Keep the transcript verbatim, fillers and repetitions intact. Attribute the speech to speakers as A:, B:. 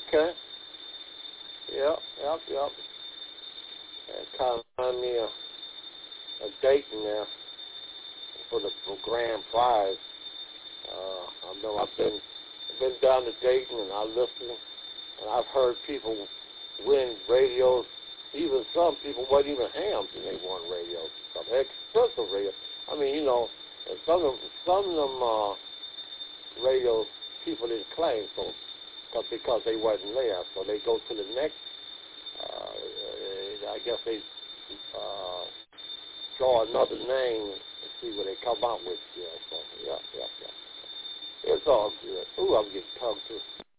A: Okay. Yep, yep, yep. That kind of remind me of, of Dayton there for the for grand prize. Uh, I know I've been I've been down to Dayton and I listened, and I've heard people win radios. Even some people wasn't even hams and they won radios. Some expensive radios. I mean, you know, and some of them, some of them uh, radios people didn't claim for because they wasn't there. So they go to the next. Uh, I guess they uh, draw another name and see what they come out with. Yeah. So yeah, yeah, yeah. It's all good. Ooh, I'm getting tongue too.